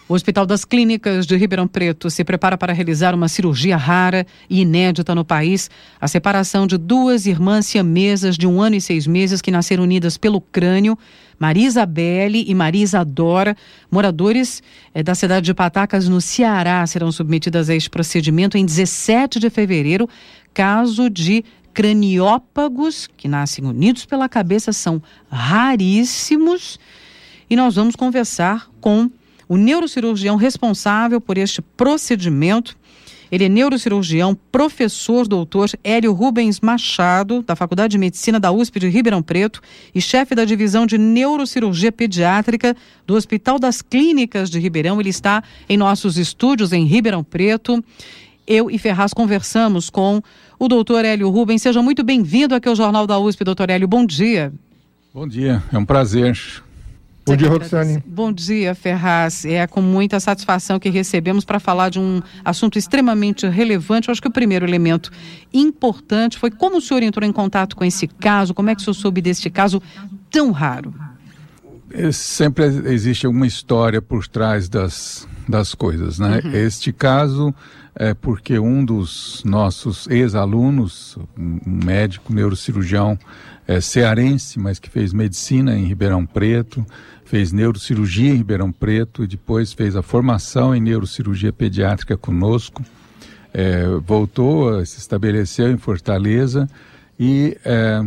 O Hospital das Clínicas de Ribeirão Preto se prepara para realizar uma cirurgia rara e inédita no país, a separação de duas irmãs siamesas de 1 ano e 6 meses que nasceram unidas pelo crânio, Maria Isabelle e Maria Isadora, moradores da cidade de Patacas, no Ceará, serão submetidas a este procedimento em 17 de fevereiro, caso de craniópagos que nascem unidos pela cabeça, são raríssimos, e nós vamos conversar com o neurocirurgião responsável por este procedimento. Ele é neurocirurgião, professor doutor Hélio Rubens Machado, da Faculdade de Medicina da USP de Ribeirão Preto e chefe da divisão de neurocirurgia pediátrica do Hospital das Clínicas de Ribeirão. Ele está em nossos estúdios em Ribeirão Preto. Eu e Ferraz conversamos com o doutor Hélio Rubens. Seja muito bem-vindo aqui ao Jornal da USP, doutor Hélio. Bom dia. Bom dia, é um prazer. Bom dia, Roxane. Bom dia, Ferraz. É com muita satisfação que recebemos para falar de um assunto extremamente relevante. Eu acho que o primeiro elemento importante foi como o senhor entrou em contato com esse caso, como é que o senhor soube deste caso tão raro? Sempre existe alguma história por trás das coisas, né? Uhum. Este caso é porque um dos nossos ex-alunos, um médico neurocirurgião cearense, mas que fez medicina em Ribeirão Preto, fez neurocirurgia em Ribeirão Preto e depois fez a formação em neurocirurgia pediátrica conosco, voltou, se estabeleceu em Fortaleza e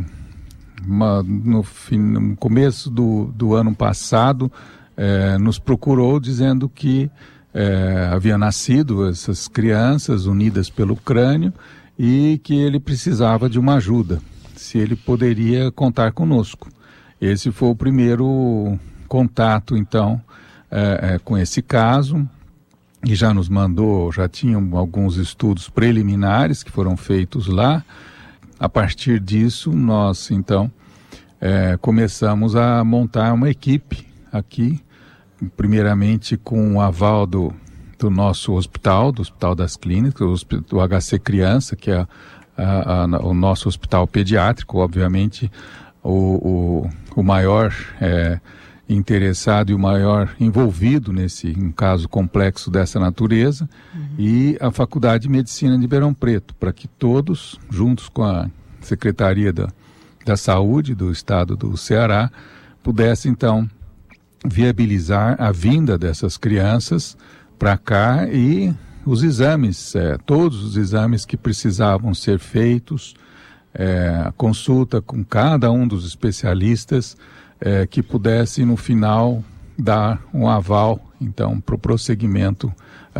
no começo do ano passado nos procurou dizendo que havia nascido essas crianças unidas pelo crânio e que ele precisava de uma ajuda, se ele poderia contar conosco. Esse foi o primeiro contato, então, com esse caso, e já nos mandou, já tinham alguns estudos preliminares que foram feitos lá. A partir disso, nós, então, começamos a montar uma equipe aqui, primeiramente com o aval do nosso hospital, do Hospital das Clínicas, do HC Criança, que é o nosso hospital pediátrico, obviamente, o maior interessado e o maior envolvido um caso complexo dessa natureza, e a Faculdade de Medicina de Ribeirão Preto, para que todos, juntos com a Secretaria da Saúde do Estado do Ceará, pudessem, então, viabilizar a vinda dessas crianças para cá e os exames, todos os exames que precisavam ser feitos, a consulta com cada um dos especialistas, que pudesse no final dar um aval então para o prosseguimento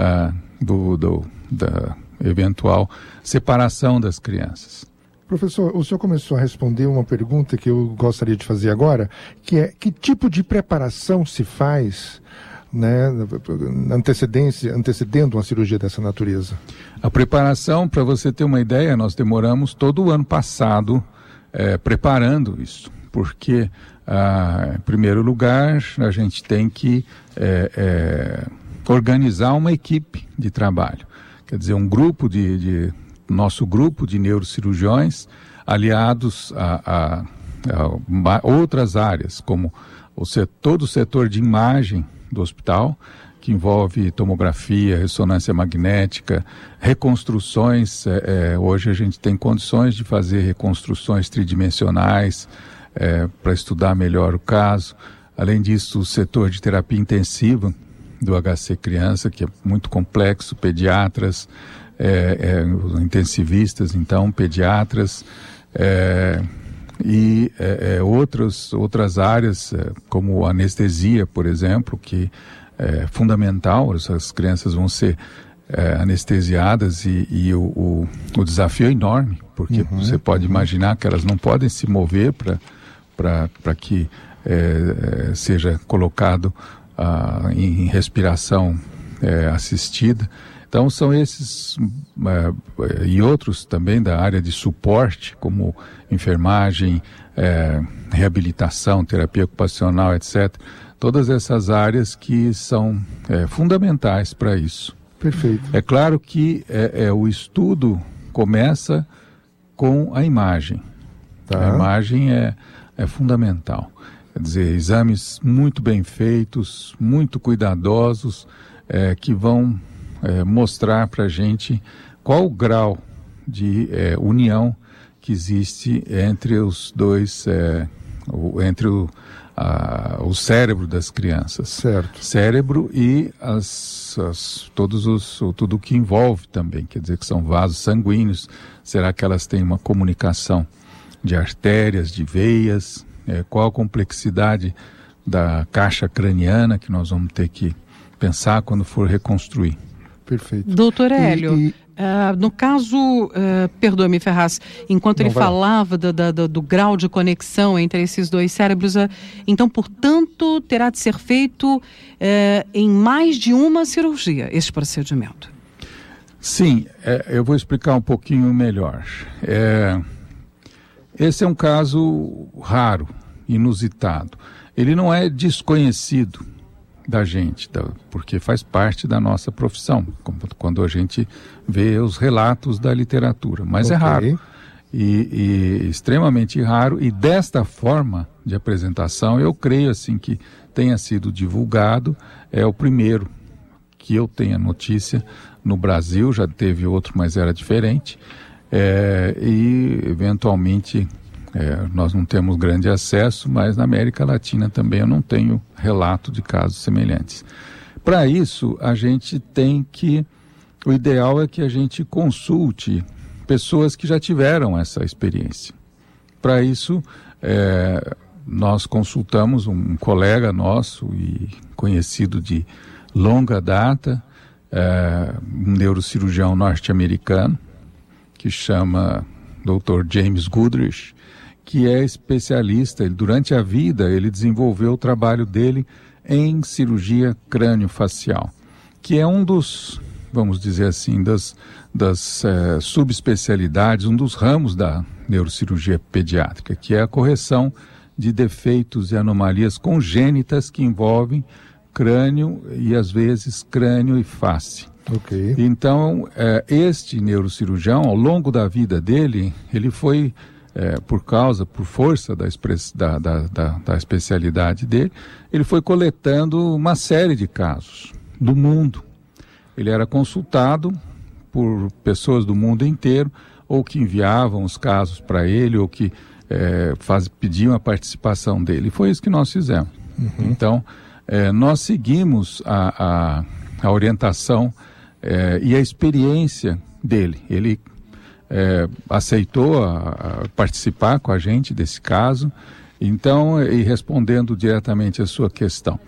da eventual separação das crianças. Professor, o senhor começou a responder uma pergunta que eu gostaria de fazer agora, que é: que tipo de preparação se faz, né, antecedendo uma cirurgia dessa natureza? A preparação, para você ter uma ideia, nós demoramos todo o ano passado preparando isso, porque em primeiro lugar a gente tem que organizar uma equipe de trabalho, quer dizer, um grupo nosso grupo de neurocirurgiões aliados a outras áreas, como todo o setor de imagem do hospital, que envolve tomografia, ressonância magnética, reconstruções. Hoje a gente tem condições de fazer reconstruções tridimensionais para estudar melhor o caso. Além disso, o setor de terapia intensiva do HC Criança, que é muito complexo, pediatras, intensivistas, então, pediatras, e outras áreas, como anestesia, por exemplo, que é fundamental. Essas crianças vão ser anestesiadas e o desafio é enorme, porque você pode imaginar que elas não podem se mover para que seja colocado em respiração assistida. Então são esses e outros também da área de suporte, como enfermagem, reabilitação, terapia ocupacional, etc. Todas essas áreas que são fundamentais para isso. Perfeito. É claro que o estudo começa com a imagem. Tá? A imagem é fundamental. quer dizer, exames muito bem feitos, muito cuidadosos, que vão mostrar para a gente qual o grau de união que existe entre os dois, entre o cérebro das crianças. Certo. Cérebro e tudo que envolve também, quer dizer que são vasos sanguíneos. Será que elas têm uma comunicação de artérias, de veias? Qual a complexidade da caixa craniana que nós vamos ter que pensar quando for reconstruir? Perfeito. Doutor Hélio, no caso, perdoe-me, Ferraz, enquanto ele falava do grau de conexão entre esses dois cérebros, então, portanto, terá de ser feito em mais de uma cirurgia esse procedimento? Sim, eu vou explicar um pouquinho melhor. Esse é um caso raro, inusitado. Ele não é desconhecido da gente, porque faz parte da nossa profissão, quando a gente vê os relatos da literatura, mas é raro, e extremamente raro, e desta forma de apresentação, eu creio assim que tenha sido divulgado, é o primeiro que eu tenha notícia no Brasil, já teve outro, mas era diferente, e eventualmente nós não temos grande acesso, mas na América Latina também eu não tenho relato de casos semelhantes. Para isso, a gente o ideal é que a gente consulte pessoas que já tiveram essa experiência. Para isso, nós consultamos um colega nosso e conhecido de longa data, um neurocirurgião norte-americano, que chama Dr. James Goodrich, que é especialista. Durante a vida, ele desenvolveu o trabalho dele em cirurgia crânio-facial, que é um dos, vamos dizer assim, das subespecialidades, um dos ramos da neurocirurgia pediátrica, que é a correção de defeitos e anomalias congênitas que envolvem crânio e, às vezes, crânio e face. Okay. Então, este neurocirurgião, ao longo da vida dele, ele foi, por força da especialidade dele, ele foi coletando uma série de casos do mundo. Ele era consultado por pessoas do mundo inteiro, ou que enviavam os casos para ele, ou que pediam a participação dele. Foi isso que nós fizemos. Uhum. Então, nós seguimos a orientação e a experiência dele. Ele aceitou participar com a gente desse caso. Então, e respondendo diretamente à sua questão,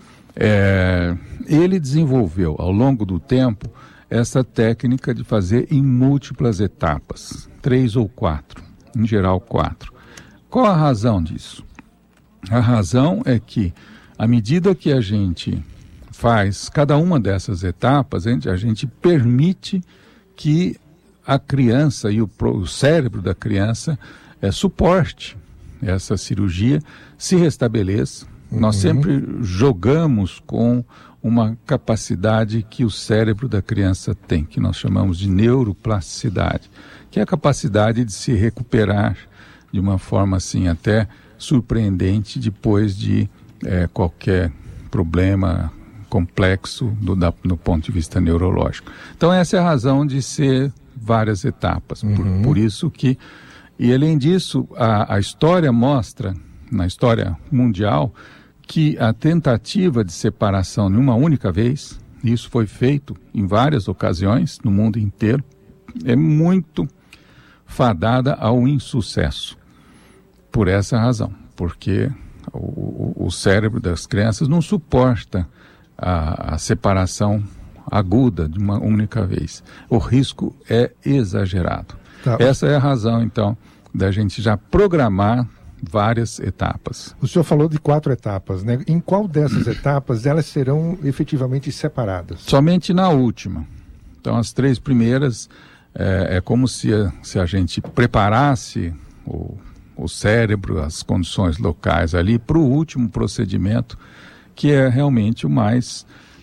ele desenvolveu ao longo do tempo essa técnica de fazer em múltiplas etapas, 3 ou 4, em geral 4. Qual a razão disso? A razão é que, à medida que a gente faz cada uma dessas etapas, a gente permite que a criança e o cérebro da criança suporte essa cirurgia, se restabeleça. Uhum. Nós sempre jogamos com uma capacidade que o cérebro da criança tem, que nós chamamos de neuroplasticidade, que é a capacidade de se recuperar de uma forma assim até surpreendente depois de qualquer problema complexo do ponto de vista neurológico. Então essa é a razão de ser várias etapas. Uhum. Por isso que, e além disso, a história mostra, na história mundial, que a tentativa de separação em uma única vez, isso foi feito em várias ocasiões no mundo inteiro, é muito fadada ao insucesso. Por essa razão, porque o cérebro das crianças não suporta a separação aguda de uma única vez. O risco é exagerado. Tá. Essa é a razão, então, da gente já programar várias etapas. O senhor falou de 4 etapas, né? Em qual dessas etapas elas serão efetivamente separadas? Somente na última. Então, as 3 primeiras é como se a gente preparasse o cérebro, as condições locais ali para o último procedimento, que é realmente o mais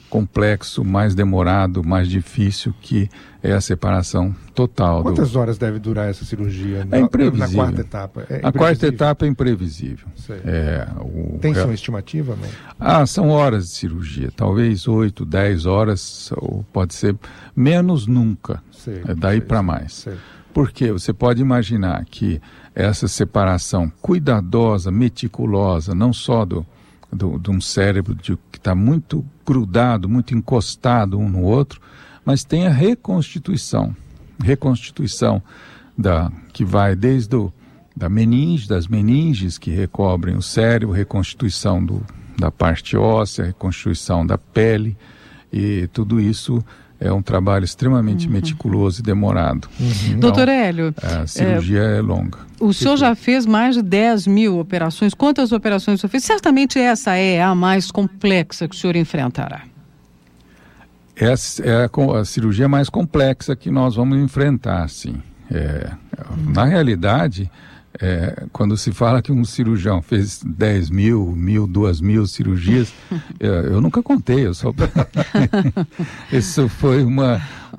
complexo, mais demorado, mais difícil, que é a separação total. Quantas horas deve durar essa cirurgia? É imprevisível. Na quarta etapa? A quarta etapa é imprevisível. Tem sua estimativa? Não? São horas de cirurgia, talvez 8, 10 horas, ou pode ser menos nunca, daí para mais. Porque você pode imaginar que essa separação cuidadosa, meticulosa, não só de um cérebro que está muito grudado, muito encostado um no outro, mas tem a reconstituição que vai desde das meninges que recobrem o cérebro, reconstituição da parte óssea, reconstituição da pele, e tudo isso é um trabalho extremamente meticuloso e demorado. Então, doutor Hélio, a cirurgia é longa. O senhor já fez mais de 10 mil operações. Quantas operações o senhor fez? Certamente essa é a mais complexa que o senhor enfrentará. Essa é a cirurgia mais complexa que nós vamos enfrentar, sim. Na realidade, quando se fala que um cirurgião fez 10 mil, 2 mil cirurgias, eu nunca contei, Isso foi uma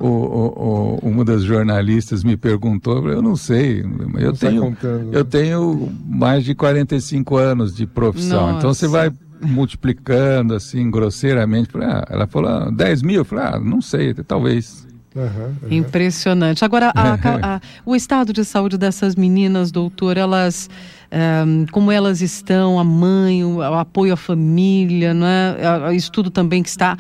das jornalistas me perguntou, eu não sei, eu tenho mais de 45 anos de profissão. Nossa. Então você vai multiplicando assim grosseiramente, ela falou 10 mil, eu falei, não sei, talvez. Impressionante. Agora, o estado de saúde dessas meninas, doutor, como elas estão, a mãe, o apoio à família, não é? Isso tudo também que está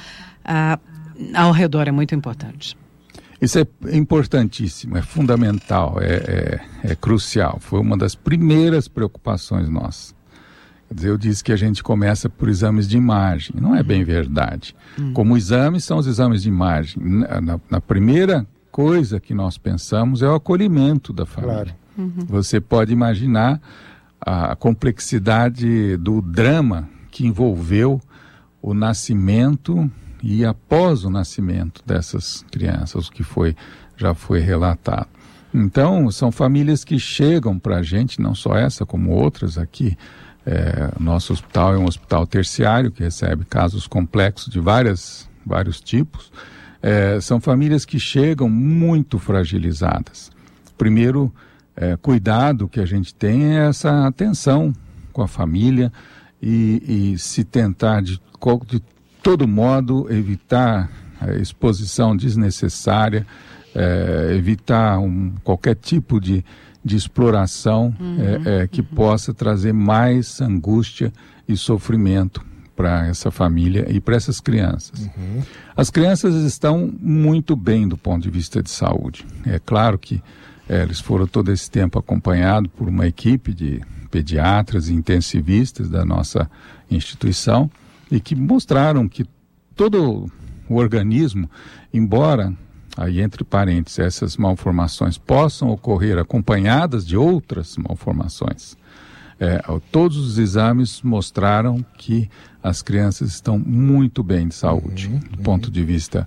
ao redor é muito importante. Isso é importantíssimo, é fundamental, é crucial. Foi uma das primeiras preocupações nossas. Quer dizer, eu disse que a gente começa por exames de imagem. Não é bem verdade. Como exames, são os exames de imagem. Na primeira coisa que nós pensamos é o acolhimento da família. Claro. Você pode imaginar a complexidade do drama que envolveu o nascimento e após o nascimento dessas crianças, o que já foi relatado. Então, são famílias que chegam para a gente, não só essa, como outras aqui. Nosso hospital é um hospital terciário que recebe casos complexos de vários tipos. São famílias que chegam muito fragilizadas. Primeiro cuidado que a gente tem é essa atenção com a família e se tentar de todo modo evitar a exposição desnecessária, evitar qualquer tipo de exploração que possa trazer mais angústia e sofrimento para essa família e para essas crianças. As crianças estão muito bem do ponto de vista de saúde. É claro que eles foram todo esse tempo acompanhados por uma equipe de pediatras e intensivistas da nossa instituição e que mostraram que todo o organismo, embora, aí entre parênteses, essas malformações possam ocorrer acompanhadas de outras malformações, todos os exames mostraram que as crianças estão muito bem de saúde, do ponto de vista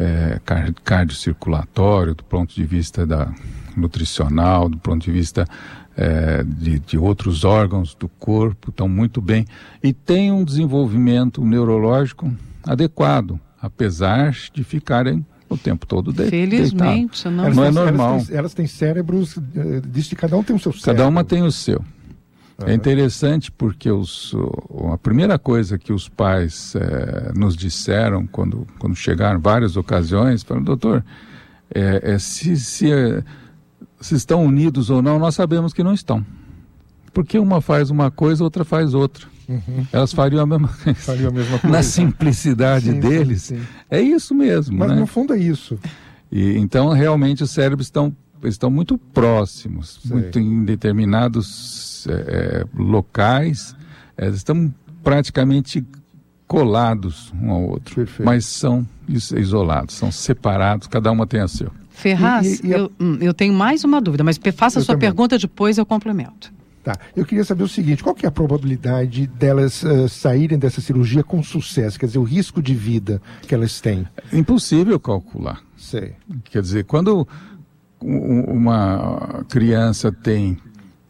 cardiocirculatório, do ponto de vista nutricional, do ponto de vista de outros órgãos do corpo, estão muito bem e tem um desenvolvimento neurológico adequado, apesar de ficarem o tempo todo Felizmente, deitado. Não é normal. Elas têm cérebros, diz que cada um tem o seu cérebro. Cada uma tem o seu. É interessante porque a primeira coisa que os pais nos disseram quando chegaram, várias ocasiões, falaram, doutor, se estão unidos ou não, nós sabemos que não estão. Porque uma faz uma coisa, outra faz outra. Elas fariam a mesma coisa. Na simplicidade deles, sim. É isso mesmo. Mas no fundo é isso. Então, realmente, os cérebros estão muito próximos, muito em determinados locais, estão praticamente colados um ao outro. Perfeito. Mas são isolados, são separados, cada uma tem a sua. Ferraz, eu tenho mais uma dúvida, mas faça a sua pergunta, depois eu complemento. Tá. Eu queria saber o seguinte, qual que é a probabilidade delas saírem dessa cirurgia com sucesso? Quer dizer, o risco de vida que elas têm? Impossível calcular. Sei. Quer dizer, quando uma criança tem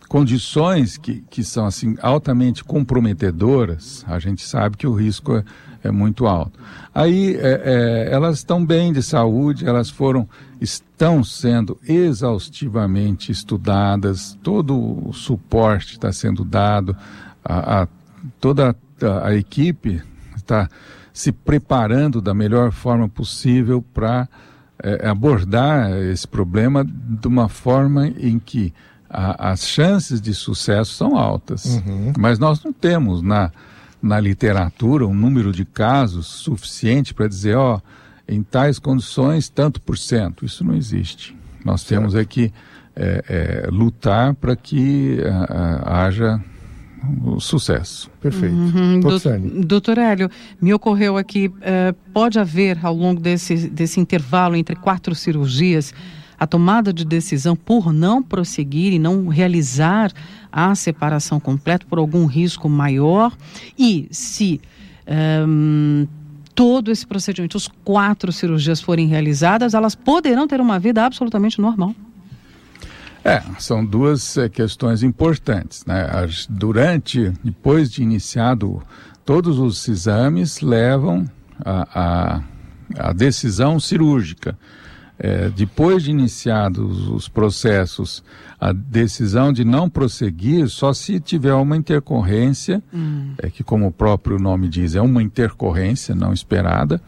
condições que são assim altamente comprometedoras, a gente sabe que o risco muito alto. Aí elas estão bem de saúde, elas estão sendo exaustivamente estudadas, todo o suporte está sendo dado, toda a equipe está se preparando da melhor forma possível para abordar esse problema de uma forma em que as chances de sucesso são altas. Mas nós não temos na literatura um número de casos suficiente para dizer, em tais condições, tanto por cento. Isso não existe. Nós temos que lutar para que haja sucesso. Perfeito. Doutor Hélio, me ocorreu aqui, pode haver ao longo desse intervalo entre 4 cirurgias a tomada de decisão por não prosseguir e não realizar a separação completa por algum risco maior, e se todo esse procedimento, os 4 cirurgias forem realizadas, elas poderão ter uma vida absolutamente normal? São 2 questões importantes, né? Depois de iniciado, todos os exames levam a decisão cirúrgica. Depois de iniciados os processos, a decisão de não prosseguir, só se tiver uma intercorrência, que como o próprio nome diz, é uma intercorrência não esperada,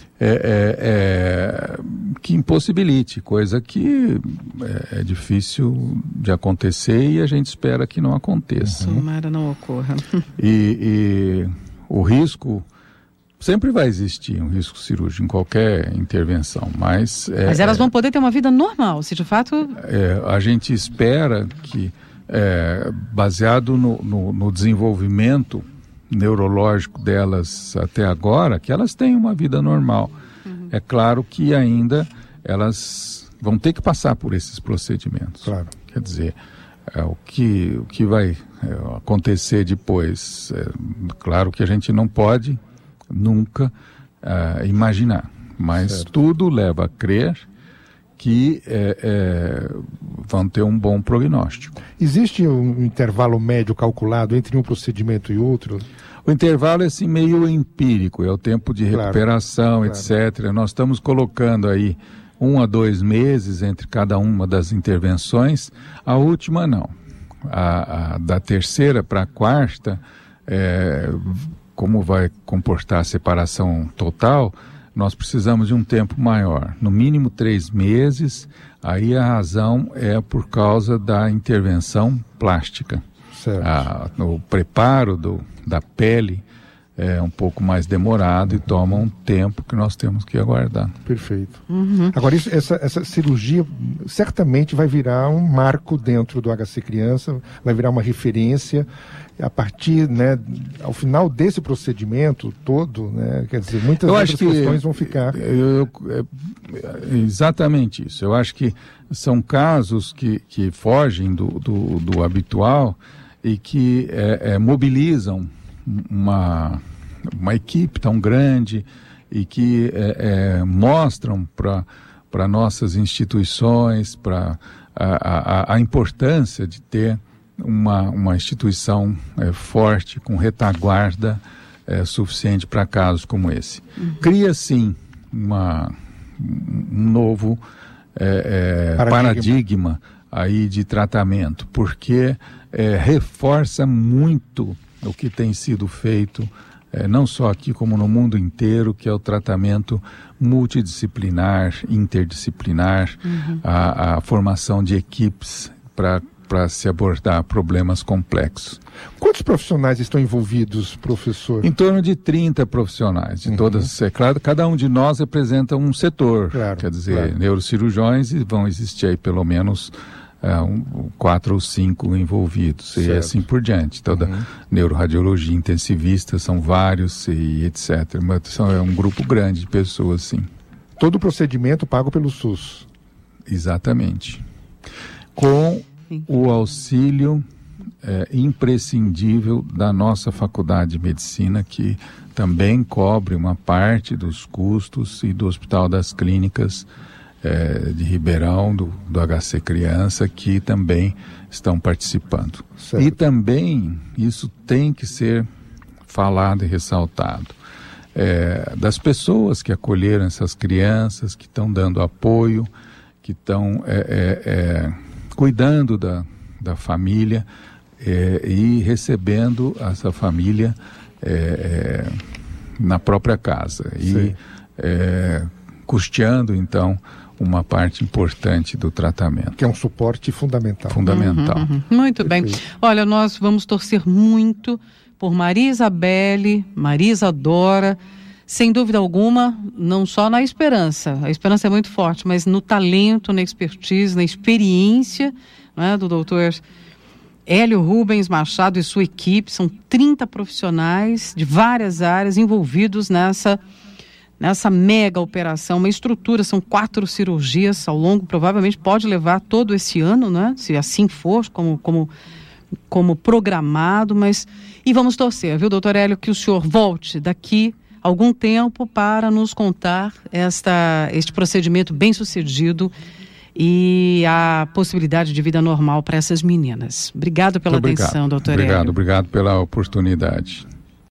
que impossibilite, coisa que é difícil de acontecer e a gente espera que não aconteça. Tomara não ocorra. E o risco sempre vai existir, um risco cirúrgico em qualquer intervenção, mas elas vão poder ter uma vida normal, se de fato... a gente espera que, baseado no desenvolvimento neurológico delas até agora, que elas tenham uma vida normal. É claro que ainda elas vão ter que passar por esses procedimentos. Claro. Quer dizer, o que vai acontecer depois, claro que a gente não pode nunca imaginar, mas tudo leva a crer que vão ter um bom prognóstico. Existe um intervalo médio calculado entre um procedimento e outro? O intervalo é assim meio empírico, é o tempo de recuperação, etc. Nós estamos colocando aí 1 a 2 meses entre cada uma das intervenções. A última não. Da terceira para a quarta, como vai comportar a separação total, nós precisamos de um tempo maior, no mínimo 3 meses. Aí a razão é por causa da intervenção plástica. O preparo da pele é um pouco mais demorado e toma um tempo que nós temos que aguardar. Perfeito. Agora, essa cirurgia certamente vai virar um marco dentro do HC Criança, vai virar uma referência. A partir, ao final desse procedimento todo, quer dizer, muitas outras questões vão ficar... Exatamente isso. Eu acho que são casos que fogem do habitual e que mobilizam uma equipe tão grande e que mostram para nossas instituições, para a importância de ter uma instituição forte, com retaguarda suficiente para casos como esse. Cria, sim, um novo paradigma aí de tratamento, porque reforça muito o que tem sido feito, não só aqui como no mundo inteiro, que é o tratamento multidisciplinar, interdisciplinar, a formação de equipes para se abordar problemas complexos. Quantos profissionais estão envolvidos, professor? Em torno de 30 profissionais, de todas. Claro, cada um de nós representa um setor, quer dizer, neurocirurgiões, e vão existir aí pelo menos 4 ou 5 envolvidos, e assim por diante. Toda neuroradiologia intensivista, são vários, e etc. Mas é um grupo grande de pessoas, sim. Todo o procedimento pago pelo SUS? Exatamente. Com o auxílio imprescindível da nossa Faculdade de Medicina, que também cobre uma parte dos custos, e do Hospital das Clínicas de Ribeirão, do HC Criança, que também estão participando. Certo. E também, isso tem que ser falado e ressaltado, das pessoas que acolheram essas crianças, que estão dando apoio, que estão cuidando da família e recebendo essa família na própria casa. Sim. E custeando, então, uma parte importante do tratamento. Que é um suporte fundamental. Fundamental. Muito bem. Olha, nós vamos torcer muito por Maria Isabelle, Maria Isadora, sem dúvida alguma, não só na esperança. A esperança é muito forte, mas no talento, na expertise, na experiência, né, do doutor Hélio Rubens Machado e sua equipe. São 30 profissionais de várias áreas envolvidos nessa mega operação, uma estrutura, são 4 cirurgias ao longo, provavelmente pode levar todo esse ano, né? Se assim for, como programado, e vamos torcer, viu, doutor Hélio, que o senhor volte daqui algum tempo para nos contar este procedimento bem sucedido e a possibilidade de vida normal para essas meninas. Obrigado pela atenção, doutor Hélio. Obrigado pela oportunidade.